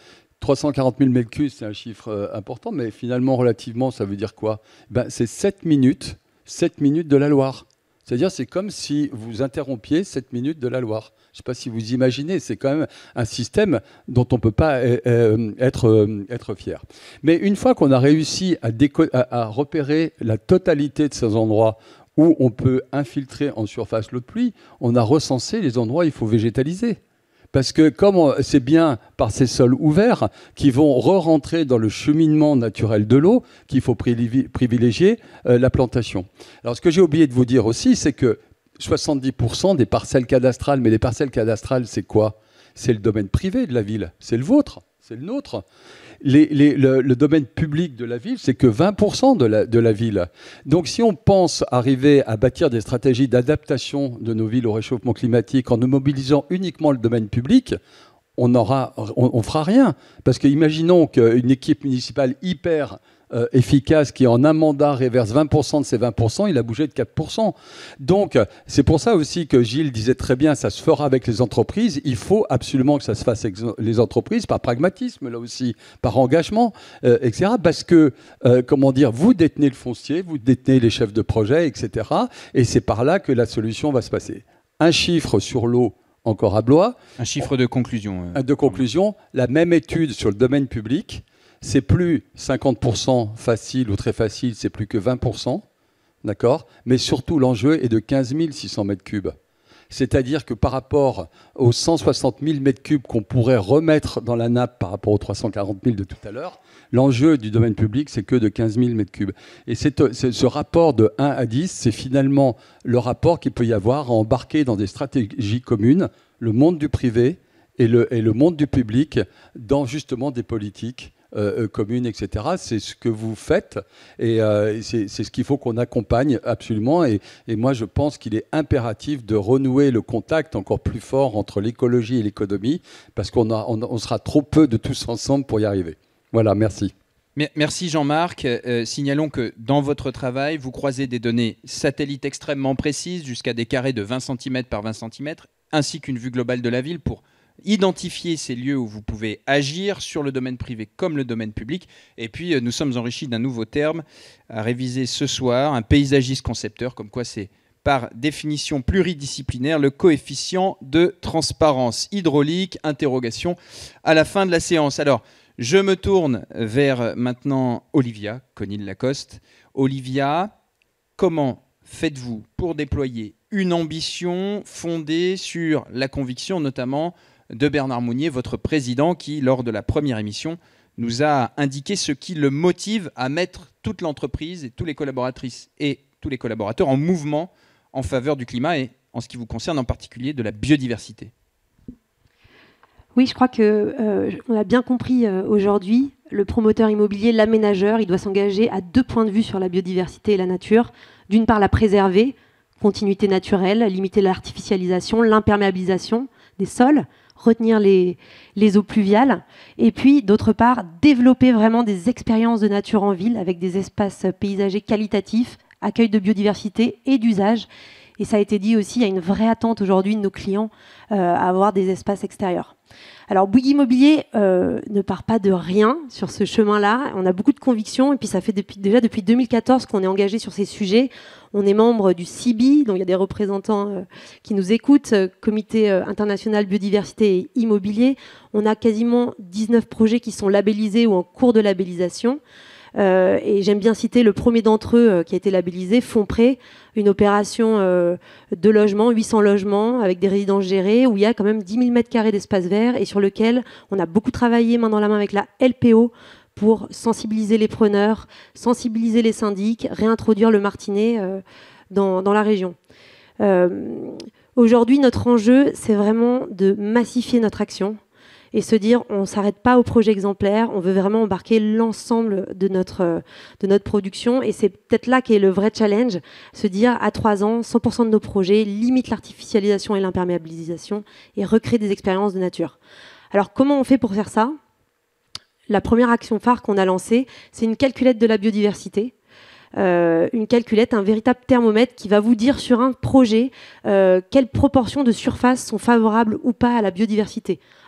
trois cent quarante mille mètres cubes, c'est un chiffre euh, important, mais finalement, relativement, ça veut dire quoi? Ben, c'est sept minutes, sept minutes de la Loire. C'est-à-dire, c'est comme si vous interrompiez sept minutes de la Loire. Je ne sais pas si vous imaginez, c'est quand même un système dont on ne peut pas euh, être, euh, être fier. Mais une fois qu'on a réussi à, déco- à, à repérer la totalité de ces endroits où on peut infiltrer en surface l'eau de pluie, on a recensé les endroits où il faut végétaliser. Parce que comme on, c'est bien par ces sols ouverts qui vont re-rentrer dans le cheminement naturel de l'eau qu'il faut privilégier euh, la plantation. Alors ce que j'ai oublié de vous dire aussi, c'est que soixante-dix pour cent des parcelles cadastrales, mais les parcelles cadastrales, c'est quoi? C'est le domaine privé de la ville, c'est le vôtre, c'est le nôtre. Les, les, le, le domaine public de la ville, c'est que vingt pour cent de la, de la ville. Donc si on pense arriver à bâtir des stratégies d'adaptation de nos villes au réchauffement climatique en ne mobilisant uniquement le domaine public, on aura, on, on fera rien. Parce que imaginons qu'une équipe municipale hyper euh, efficace qui en un mandat réverse vingt pour cent de ces vingt pour cent, il a bougé de quatre pour cent. Donc c'est pour ça aussi que Gilles disait très bien, ça se fera avec les entreprises. Il faut absolument que ça se fasse avec les entreprises, par pragmatisme là aussi, par engagement, euh, et cetera. Parce que, euh, comment dire, vous détenez le foncier, vous détenez les chefs de projet, et cetera. Et c'est par là que la solution va se passer. Un chiffre sur l'eau, encore à Blois. Un chiffre de conclusion. Euh, de conclusion, la même étude sur le domaine public, c'est plus cinquante pour cent facile ou très facile, c'est plus que vingt pour cent, d'accord? Mais surtout, l'enjeu est de quinze mille six cents mètres cubes. C'est-à-dire que par rapport aux cent soixante mille mètres cubes qu'on pourrait remettre dans la nappe par rapport aux trois cent quarante mille de tout à l'heure, l'enjeu du domaine public, c'est que de quinze mille mètres cubes. Et c'est, c'est, ce rapport de un à dix, c'est finalement le rapport qu'il peut y avoir à embarquer dans des stratégies communes, le monde du privé et le, et le monde du public, dans justement des politiques Euh, communes, et cetera. C'est ce que vous faites et euh, c'est, c'est ce qu'il faut qu'on accompagne absolument. Et, et moi, je pense qu'il est impératif de renouer le contact encore plus fort entre l'écologie et l'économie parce qu'on a, on, on sera trop peu de tous ensemble pour y arriver. Voilà, merci. Merci Jean-Marc. Euh, signalons que dans votre travail, vous croisez des données satellites extrêmement précises jusqu'à des carrés de vingt centimètres par vingt centimètres ainsi qu'une vue globale de la ville pour identifier ces lieux où vous pouvez agir sur le domaine privé comme le domaine public. Et puis, nous sommes enrichis d'un nouveau terme à réviser ce soir, un paysagiste concepteur, comme quoi c'est par définition pluridisciplinaire le coefficient de transparence hydraulique. Interrogation à la fin de la séance. Alors, je me tourne vers maintenant Olivia Conil-Lacoste. Olivia, comment faites-vous pour déployer une ambition fondée sur la conviction notamment de Bernard Mounier, votre président, qui, lors de la première émission, nous a indiqué ce qui le motive à mettre toute l'entreprise et tous les collaboratrices et tous les collaborateurs en mouvement en faveur du climat et en ce qui vous concerne en particulier de la biodiversité. Oui, je crois qu'on euh, a bien compris euh, aujourd'hui, le promoteur immobilier, l'aménageur, il doit s'engager à deux points de vue sur la biodiversité et la nature. D'une part, la préserver, continuité naturelle, limiter l'artificialisation, l'imperméabilisation des sols, retenir les, les eaux pluviales, et puis d'autre part développer vraiment des expériences de nature en ville avec des espaces paysagers qualitatifs, accueil de biodiversité et d'usage. Et ça a été dit aussi, il y a une vraie attente aujourd'hui de nos clients euh, à avoir des espaces extérieurs. Alors Bouygues Immobilier euh, ne part pas de rien sur ce chemin-là. On a beaucoup de convictions et puis ça fait depuis, déjà depuis deux mille quatorze qu'on est engagé sur ces sujets. On est membre du C I B I, donc il y a des représentants euh, qui nous écoutent, euh, Comité euh, international biodiversité et immobilier. On a quasiment dix-neuf projets qui sont labellisés ou en cours de labellisation. Euh, et j'aime bien citer le premier d'entre eux euh, qui a été labellisé, Fonds Prêt, une opération euh, de logement, huit cents logements avec des résidences gérées où il y a quand même dix mille mètres carrés d'espace vert et sur lequel on a beaucoup travaillé main dans la main avec la L P O pour sensibiliser les preneurs, sensibiliser les syndics, réintroduire le martinet euh, dans, dans la région. Euh, aujourd'hui, notre enjeu, c'est vraiment de massifier notre action et se dire on ne s'arrête pas au projet exemplaire, on veut vraiment embarquer l'ensemble de notre, de notre production. Et c'est peut-être là qu'est le vrai challenge, se dire à trois ans, cent pour cent de nos projets limitent l'artificialisation et l'imperméabilisation et recréent des expériences de nature. Alors comment on fait pour faire ça ? La première action phare qu'on a lancée, c'est une calculette de la biodiversité. Euh, une calculette, un véritable thermomètre qui va vous dire sur un projet euh, quelles proportions de surface sont favorables ou pas à la biodiversité.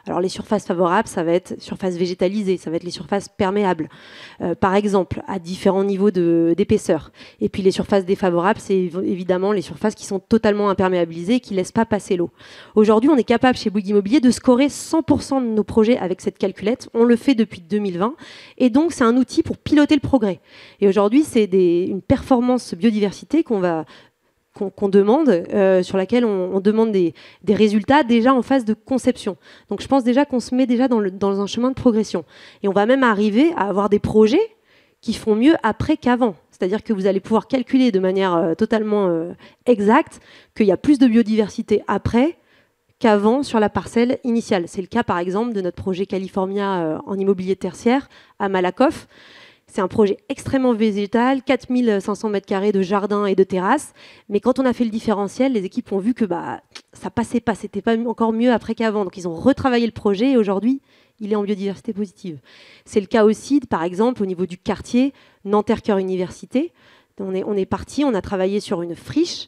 Alors les surfaces favorables, ça va être surfaces végétalisées, ça va être les surfaces perméables, euh, par exemple, à différents niveaux de, d'épaisseur. Et puis les surfaces défavorables, c'est évidemment les surfaces qui sont totalement imperméabilisées et qui ne laissent pas passer l'eau. Aujourd'hui, on est capable chez Bouygues Immobilier de scorer cent pour cent de nos projets avec cette calculette. On le fait depuis deux mille vingt. Et donc, c'est un outil pour piloter le progrès. Et aujourd'hui, c'est des, une performance biodiversité qu'on va... Qu'on, qu'on demande, euh, sur laquelle on, on demande des, des résultats déjà en phase de conception. Donc je pense déjà qu'on se met déjà dans, le, dans un chemin de progression. Et on va même arriver à avoir des projets qui font mieux après qu'avant. C'est-à-dire que vous allez pouvoir calculer de manière euh, totalement euh, exacte qu'il y a plus de biodiversité après qu'avant sur la parcelle initiale. C'est le cas par exemple de notre projet California euh, en immobilier tertiaire à Malakoff. C'est un projet extrêmement végétal, quatre mille cinq cents mètres carrés de jardin et de terrasses. Mais quand on a fait le différentiel, les équipes ont vu que bah, ça passait pas, c'était pas encore mieux après qu'avant. Donc ils ont retravaillé le projet et aujourd'hui, il est en biodiversité positive. C'est le cas aussi, par exemple, au niveau du quartier Nanterre Cœur Université. On est, on est parti, on a travaillé sur une friche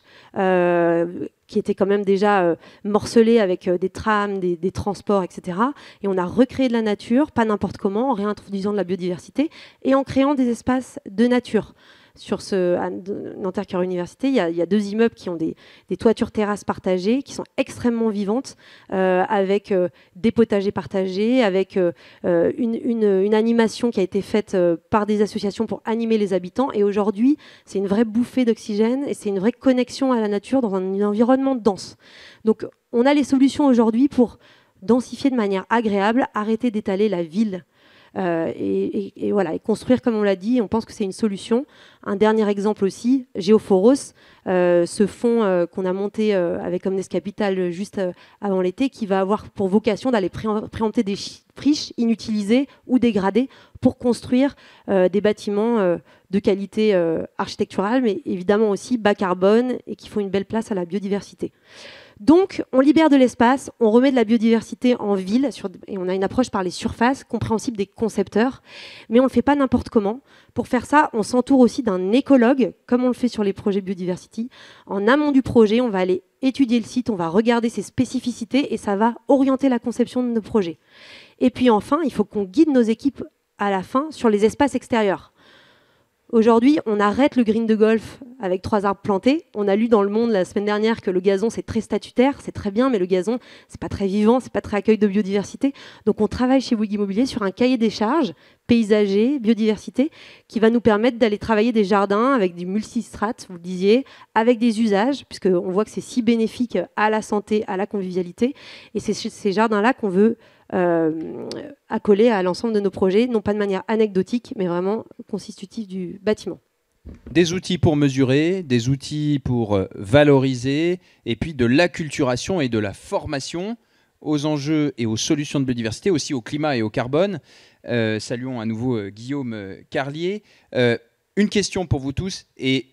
euh, qui était quand même déjà euh, morcelée avec euh, des trams, des, des transports, et cetera. Et on a recréé de la nature, pas n'importe comment, en réintroduisant de la biodiversité et en créant des espaces de nature. Sur ce à Nanterre Cœur Université, il y, a, il y a deux immeubles qui ont des, des toitures terrasses partagées, qui sont extrêmement vivantes, euh, avec euh, des potagers partagés, avec euh, une, une, une animation qui a été faite euh, par des associations pour animer les habitants. Et aujourd'hui, c'est une vraie bouffée d'oxygène et c'est une vraie connexion à la nature dans un, un environnement dense. Donc, on a les solutions aujourd'hui pour densifier de manière agréable, arrêter d'étaler la ville. Euh, et, et, et voilà, et construire comme on l'a dit, on pense que c'est une solution. Un dernier exemple aussi, Géophoros, euh, ce fonds euh, qu'on a monté euh, avec Omnes Capital juste euh, avant l'été, qui va avoir pour vocation d'aller pré- préempter des friches inutilisées ou dégradées pour construire euh, des bâtiments euh, de qualité euh, architecturale, mais évidemment aussi bas carbone et qui font une belle place à la biodiversité. Donc, on libère de l'espace, on remet de la biodiversité en ville, sur, et on a une approche par les surfaces, compréhensible des concepteurs, mais on ne le fait pas n'importe comment. Pour faire ça, on s'entoure aussi d'un écologue, comme on le fait sur les projets Biodiversity. En amont du projet, on va aller étudier le site, on va regarder ses spécificités, et ça va orienter la conception de nos projets. Et puis enfin, il faut qu'on guide nos équipes à la fin sur les espaces extérieurs. Aujourd'hui, on arrête le green de golf avec trois arbres plantés. On a lu dans Le Monde la semaine dernière que le gazon, c'est très statutaire, c'est très bien, mais le gazon, c'est pas très vivant, c'est pas très accueil de biodiversité. Donc, on travaille chez Bouygues Immobilier sur un cahier des charges paysager, biodiversité, qui va nous permettre d'aller travailler des jardins avec du multistrates, vous le disiez, avec des usages, puisqu'on voit que c'est si bénéfique à la santé, à la convivialité. Et c'est ces jardins-là qu'on veut Euh, accolés à l'ensemble de nos projets, non pas de manière anecdotique, mais vraiment constitutive du bâtiment. Des outils pour mesurer, des outils pour valoriser, et puis de l'acculturation et de la formation aux enjeux et aux solutions de biodiversité, aussi au climat et au carbone. Euh, saluons à nouveau euh, Guillaume euh, Carlier. Euh, une question pour vous tous, et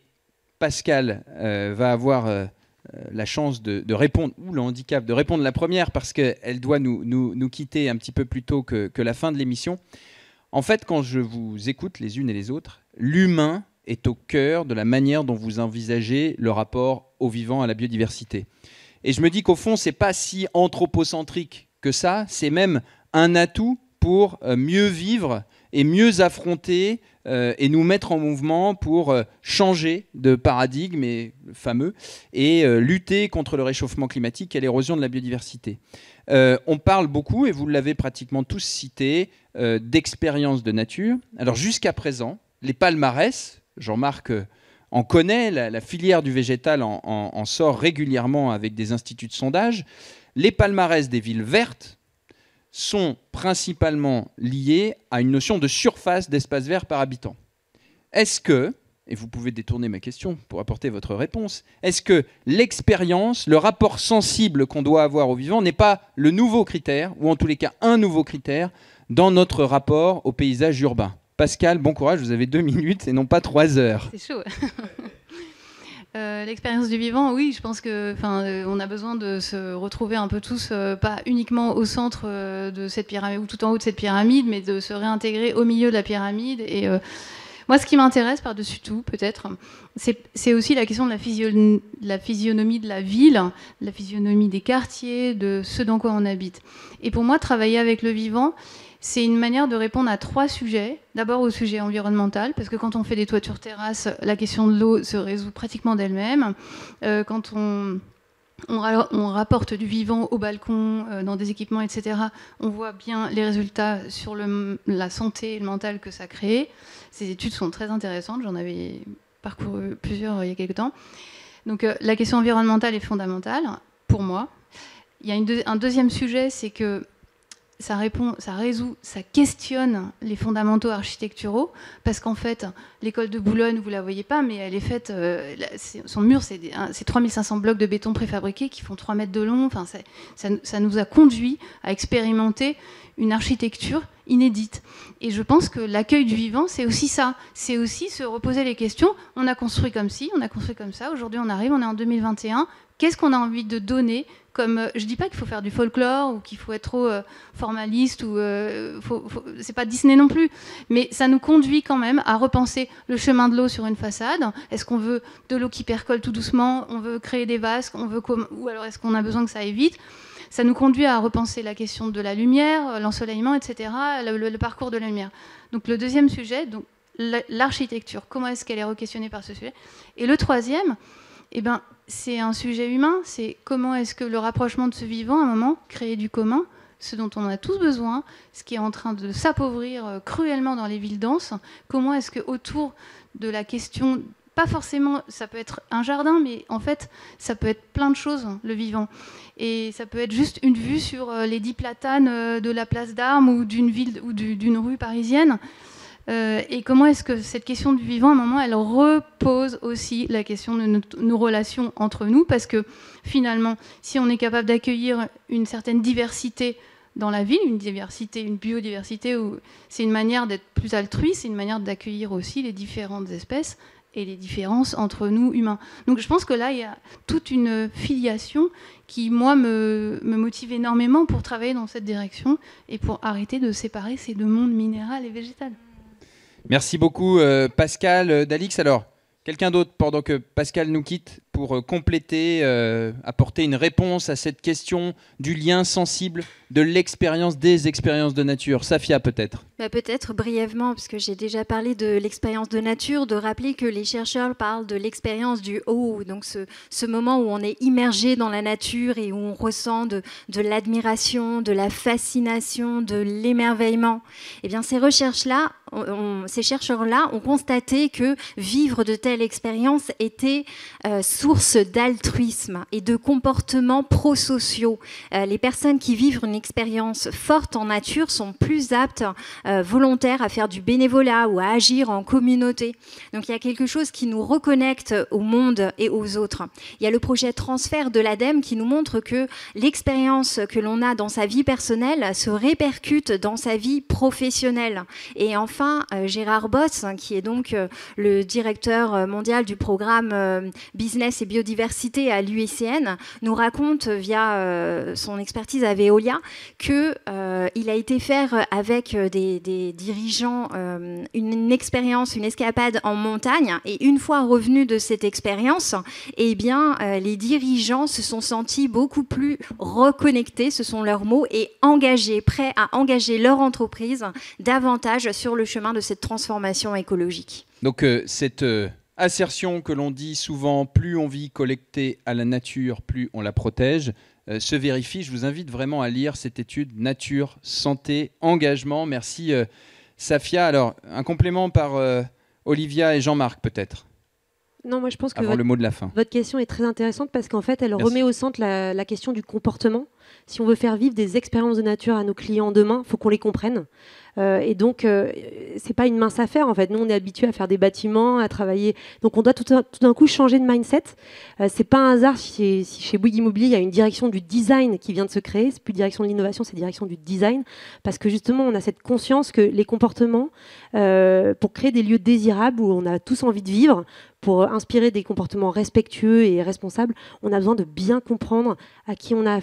Pascal euh, va avoir... Euh, la chance de, de répondre, ou le handicap, de répondre la première parce qu'elle doit nous, nous, nous quitter un petit peu plus tôt que, que la fin de l'émission. En fait, quand je vous écoute les unes et les autres, l'humain est au cœur de la manière dont vous envisagez le rapport au vivant, à la biodiversité. Et je me dis qu'au fond, c'est pas si anthropocentrique que ça, c'est même un atout pour mieux vivre et mieux affronter euh, et nous mettre en mouvement pour euh, changer de paradigme, et, fameux, et euh, lutter contre le réchauffement climatique et l'érosion de la biodiversité. Euh, on parle beaucoup, et vous l'avez pratiquement tous cité, euh, d'expériences de nature. Alors jusqu'à présent, les palmarès, Jean-Marc euh, en connaît, la, la filière du végétal en, en, en sort régulièrement avec des instituts de sondage, les palmarès des villes vertes sont principalement liés à une notion de surface d'espace vert par habitant. Est-ce que, et vous pouvez détourner ma question pour apporter votre réponse, est-ce que l'expérience, le rapport sensible qu'on doit avoir au vivant n'est pas le nouveau critère, ou en tous les cas un nouveau critère, dans notre rapport au paysage urbain ? Pascal, bon courage, vous avez deux minutes et non pas trois heures. C'est chaud. Euh, l'expérience du vivant, oui, je pense que, enfin, euh, on a besoin de se retrouver un peu tous, euh, pas uniquement au centre euh, de cette pyramide ou tout en haut de cette pyramide, mais de se réintégrer au milieu de la pyramide. Et euh, Moi, ce qui m'intéresse par-dessus tout, peut-être, c'est, c'est aussi la question de la, physio- la physionomie de la ville, de la physionomie des quartiers, de ce dans quoi on habite. Et pour moi, travailler avec le vivant, c'est une manière de répondre à trois sujets. D'abord au sujet environnemental, parce que quand on fait des toitures terrasses, la question de l'eau se résout pratiquement d'elle-même. Euh, quand on... On, ra- on rapporte du vivant au balcon, euh, dans des équipements, et cetera. On voit bien les résultats sur le, la santé et le mental que ça crée. Ces études sont très intéressantes. J'en avais parcouru plusieurs euh, il y a quelques temps. Donc euh, la question environnementale est fondamentale pour moi. Il y a une deux- un deuxième sujet, c'est que ça répond, ça résout, ça questionne les fondamentaux architecturaux, parce qu'en fait, l'école de Boulogne, vous la voyez pas, mais elle est faite, euh, c'est, son mur, c'est, des, c'est trois mille cinq cents blocs de béton préfabriqués qui font trois mètres de long. Enfin, ça, ça nous a conduit à expérimenter une architecture inédite. Et je pense que l'accueil du vivant, c'est aussi ça. C'est aussi se reposer les questions. On a construit comme ci, on a construit comme ça. Aujourd'hui, on arrive, on est en deux mille vingt et un. Qu'est-ce qu'on a envie de donner comme, euh, je dis pas qu'il faut faire du folklore ou qu'il faut être trop euh, formaliste ou euh, faut, faut, c'est pas Disney non plus, mais ça nous conduit quand même à repenser le chemin de l'eau sur une façade. Est-ce qu'on veut de l'eau qui percole tout doucement, on veut créer des vases, on veut com- ou alors est-ce qu'on a besoin que ça aille vite? Ça nous conduit à repenser la question de la lumière, l'ensoleillement, et cetera, le, le, le parcours de la lumière. Donc le deuxième sujet, donc l'architecture, comment est-ce qu'elle est re-questionnée par ce sujet? Et le troisième, eh ben, c'est un sujet humain, c'est comment est-ce que le rapprochement de ce vivant, à un moment, créer du commun, ce dont on a tous besoin, ce qui est en train de s'appauvrir cruellement dans les villes denses, comment est-ce que autour de la question, pas forcément, ça peut être un jardin, mais en fait, ça peut être plein de choses, le vivant. Et ça peut être juste une vue sur les dix platanes de la place d'Armes ou d'une ville ou d'une rue parisienne. Euh, et comment est-ce que cette question du vivant, à un moment, elle repose aussi la question de nos, nos relations entre nous, parce que finalement, si on est capable d'accueillir une certaine diversité dans la ville, une diversité, une biodiversité, où c'est une manière d'être plus altruiste, c'est une manière d'accueillir aussi les différentes espèces et les différences entre nous humains. Donc je pense que là, il y a toute une filiation qui, moi, me, me motive énormément pour travailler dans cette direction et pour arrêter de séparer ces deux mondes, minéral et végétal. Merci beaucoup euh, Pascal, euh, Dalix. Alors, quelqu'un d'autre pendant que Pascal nous quitte pour euh, compléter, euh, apporter une réponse à cette question du lien sensible de l'expérience, des expériences de nature. Safia peut-être. Bah peut-être brièvement, parce que j'ai déjà parlé de l'expérience de nature, de rappeler que les chercheurs parlent de l'expérience du haut, donc ce, ce moment où on est immergé dans la nature et où on ressent de, de l'admiration, de la fascination, de l'émerveillement. Eh bien, ces recherches-là, on, on, ces chercheurs-là ont constaté que vivre de telles expériences était euh, source d'altruisme et de comportements prosociaux. Euh, les personnes qui vivent une expérience forte en nature sont plus aptes, euh, volontaires à faire du bénévolat ou à agir en communauté. Donc il y a quelque chose qui nous reconnecte au monde et aux autres. Il y a le projet Transfert de l'ADEME qui nous montre que l'expérience que l'on a dans sa vie personnelle se répercute dans sa vie professionnelle. Et enfin, euh, Gérard Boss, qui est donc euh, le directeur mondial du programme euh, Business et Biodiversité à l'U I C N, nous raconte via euh, son expertise à Veolia qu'il euh, a été faire avec des, des dirigeants euh, une, une expérience, une escapade en montagne, et une fois revenus de cette expérience, eh bien, euh, les dirigeants se sont sentis beaucoup plus reconnectés, ce sont leurs mots, et engagés, prêts à engager leur entreprise davantage sur le chemin de cette transformation écologique. Donc euh, cette euh, assertion que l'on dit souvent, plus on vit connecté à la nature, plus on la protège, euh, se vérifie. Je vous invite vraiment à lire cette étude Nature, Santé, Engagement. Merci euh, Safia. Alors, un complément par euh, Olivia et Jean-Marc peut-être. Non, moi je pense que Avant votre, le mot de la fin. Votre question est très intéressante parce qu'en fait, elle Merci. remet au centre la, la question du comportement. Si on veut faire vivre des expériences de nature à nos clients demain, il faut qu'on les comprenne. Euh, et donc, euh, c'est pas une mince affaire. En fait, nous, on est habitués à faire des bâtiments, à travailler. Donc, on doit tout, tout d'un coup changer de mindset. Euh, c'est pas un hasard si, si chez Bouygues Immobilier, il y a une direction du design qui vient de se créer. C'est plus direction de l'innovation, c'est direction du design, parce que justement, on a cette conscience que les comportements, euh, pour créer des lieux désirables où on a tous envie de vivre, pour inspirer des comportements respectueux et responsables, on a besoin de bien comprendre à qui on a affaire et comment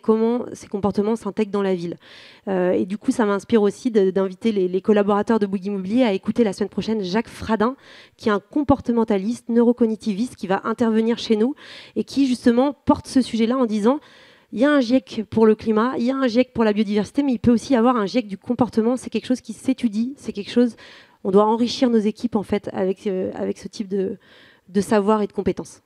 comment ces comportements s'intègrent dans la ville. Euh, et du coup, ça m'inspire aussi de, d'inviter les, les collaborateurs de Bouygues Immobilier à écouter la semaine prochaine Jacques Fradin, qui est un comportementaliste, neurocognitiviste, qui va intervenir chez nous et qui justement porte ce sujet-là en disant il y a un GIEC pour le climat, il y a un GIEC pour la biodiversité, mais il peut aussi y avoir un GIEC du comportement. C'est quelque chose qui s'étudie, c'est quelque chose... On doit enrichir nos équipes en fait avec, euh, avec ce type de, de savoir et de compétences.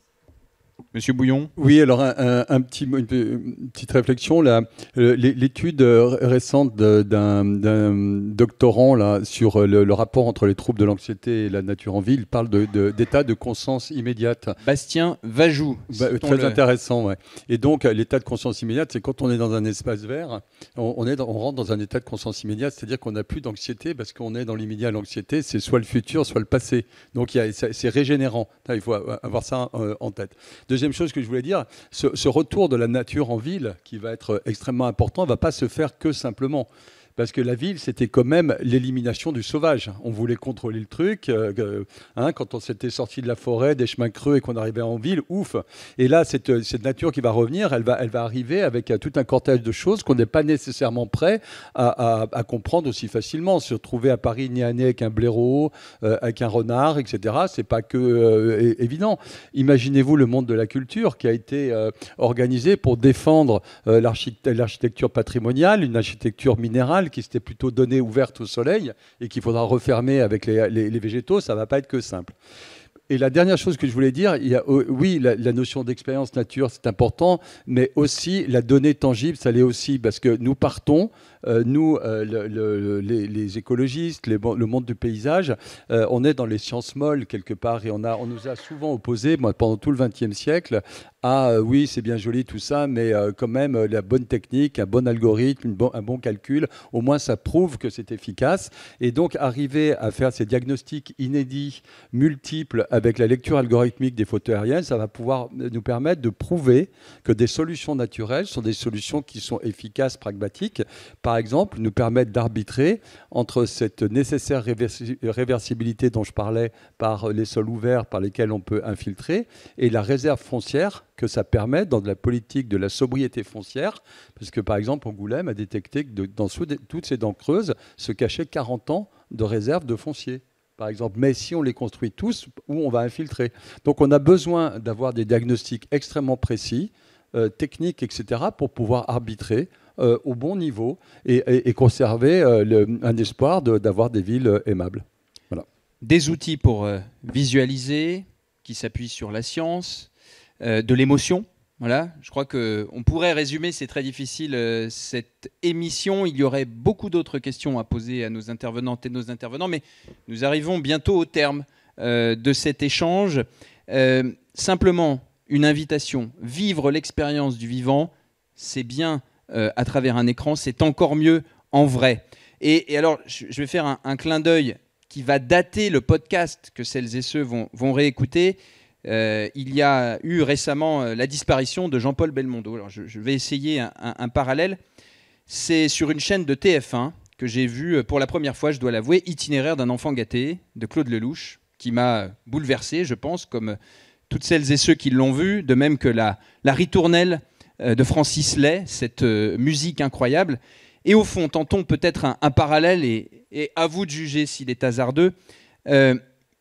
Monsieur Bouillon ? Oui, alors un, un, un petit, une, une petite réflexion. Là, l'étude récente d'un, d'un doctorant là, sur le, le rapport entre les troubles de l'anxiété et la nature en ville parle de, de, d'état de conscience immédiate. Bastien Vajou. Bah, très le... intéressant, ouais. Et donc, l'état de conscience immédiate, c'est quand on est dans un espace vert, on, on, est dans, on rentre dans un état de conscience immédiate, c'est-à-dire qu'on n'a plus d'anxiété parce qu'on est dans l'immédiat. L'anxiété, c'est soit le futur, soit le passé. Donc, il y a, c'est régénérant. Il faut avoir ça en tête. Deuxième chose que je voulais dire, ce, ce retour de la nature en ville, qui va être extrêmement important, ne va pas se faire que simplement. Parce que la ville, c'était quand même l'élimination du sauvage. On voulait contrôler le truc. Euh, hein, quand on s'était sorti de la forêt, des chemins creux et qu'on arrivait en ville, ouf. Et là, cette, cette nature qui va revenir, elle va, elle va arriver avec uh, tout un cortège de choses qu'on n'est pas nécessairement prêt à, à, à comprendre aussi facilement. Se retrouver à Paris nez à nez avec un blaireau, euh, avec un renard, et cetera, c'est pas que euh, évident. Imaginez-vous le monde de la culture qui a été euh, organisé pour défendre euh, l'architecture patrimoniale, une architecture minérale, qui s'était plutôt donnée ouverte au soleil et qu'il faudra refermer avec les, les, les végétaux, ça ne va pas être que simple. Et la dernière chose que je voulais dire, il y a, oui, la, la notion d'expérience nature, c'est important, mais aussi la donnée tangible, ça l'est aussi, parce que nous partons, euh, nous, euh, le, le, les, les écologistes, les, le monde du paysage, euh, on est dans les sciences molles quelque part, et on, a, on nous a souvent opposé, moi, pendant tout le vingtième siècle, à euh, oui, c'est bien joli tout ça, mais euh, quand même, euh, la bonne technique, un bon algorithme, une bon, un bon calcul, au moins ça prouve que c'est efficace. Et donc, arriver à faire ces diagnostics inédits, multiples, avec la lecture algorithmique des photos aériennes, ça va pouvoir nous permettre de prouver que des solutions naturelles sont des solutions qui sont efficaces, pragmatiques. Par exemple, nous permettre d'arbitrer entre cette nécessaire réversi- réversibilité dont je parlais par les sols ouverts par lesquels on peut infiltrer et la réserve foncière que ça permet dans de la politique de la sobriété foncière, parce que par exemple Angoulême a détecté que de, dans sous des, toutes ces dents creuses se cachaient quarante ans de réserve de foncier, par exemple. Mais si on les construit tous, où on va infiltrer. Donc on a besoin d'avoir des diagnostics extrêmement précis, euh, techniques, et cetera, pour pouvoir arbitrer euh, au bon niveau et, et, et conserver euh, le, un espoir de, d'avoir des villes euh, aimables. Voilà. Des outils pour euh, visualiser, qui s'appuient sur la science, euh, de l'émotion. Voilà, je crois qu'on pourrait résumer, c'est très difficile, euh, cette émission. Il y aurait beaucoup d'autres questions à poser à nos intervenantes et nos intervenants, mais nous arrivons bientôt au terme euh, de cet échange. Euh, simplement, une invitation, vivre l'expérience du vivant, c'est bien euh, à travers un écran, c'est encore mieux en vrai. Et, et alors, je, je vais faire un, un clin d'œil qui va dater le podcast que celles et ceux vont, vont réécouter. Euh, il y a eu récemment euh, la disparition de Jean-Paul Belmondo. Alors, je, je vais essayer un, un, un parallèle. C'est sur une chaîne de T F un que j'ai vu euh, pour la première fois, je dois l'avouer, Itinéraire d'un enfant gâté de Claude Lelouch, qui m'a bouleversé, je pense, comme euh, toutes celles et ceux qui l'ont vu, de même que la, la ritournelle euh, de Francis Lay, cette euh, musique incroyable. Et au fond, tentons peut-être un, un parallèle, et, et à vous de juger s'il est hasardeux. Euh,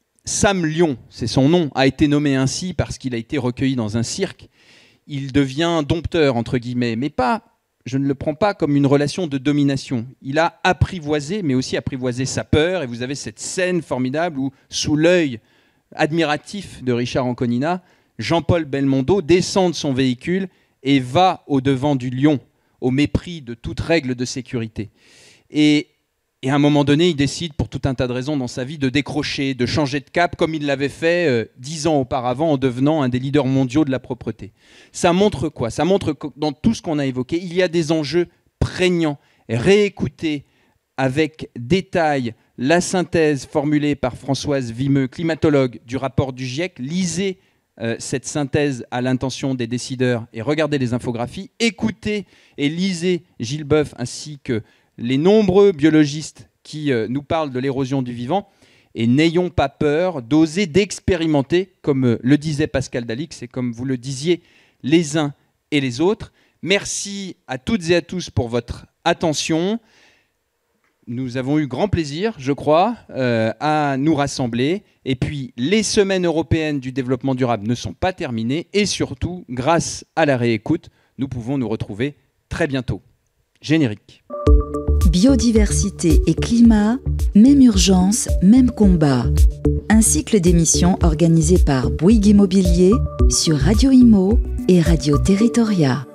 Sam Lyon, c'est son nom, a été nommé ainsi parce qu'il a été recueilli dans un cirque. Il devient dompteur, entre guillemets, mais pas, je ne le prends pas comme une relation de domination. Il a apprivoisé, mais aussi apprivoisé sa peur, et vous avez cette scène formidable où, sous l'œil admiratif de Richard Anconina, Jean-Paul Belmondo descend de son véhicule et va au-devant du lion, au mépris de toute règle de sécurité. Et Et à un moment donné, il décide, pour tout un tas de raisons dans sa vie, de décrocher, de changer de cap, comme il l'avait fait euh, dix ans auparavant en devenant un des leaders mondiaux de la propreté. Ça montre quoi ? Ça montre que dans tout ce qu'on a évoqué, il y a des enjeux prégnants. Réécoutez avec détail la synthèse formulée par Françoise Vimeux, climatologue du rapport du GIEC. Lisez euh, cette synthèse à l'intention des décideurs et regardez les infographies. Écoutez et lisez Gilles Boeuf ainsi que les nombreux biologistes qui euh, nous parlent de l'érosion du vivant, et n'ayons pas peur d'oser, d'expérimenter, comme euh, le disait Pascal Dalix, et comme vous le disiez les uns et les autres, Merci à toutes et à tous pour votre attention. Nous avons eu grand plaisir, je crois, euh, à nous rassembler. Et puis, les semaines européennes du développement durable ne sont pas terminées. Et surtout, grâce à la réécoute, nous pouvons nous retrouver très bientôt. Générique. Biodiversité et climat, même urgence, même combat. Un cycle d'émissions organisé par Bouygues Immobilier sur Radio Imo et Radio Territoria.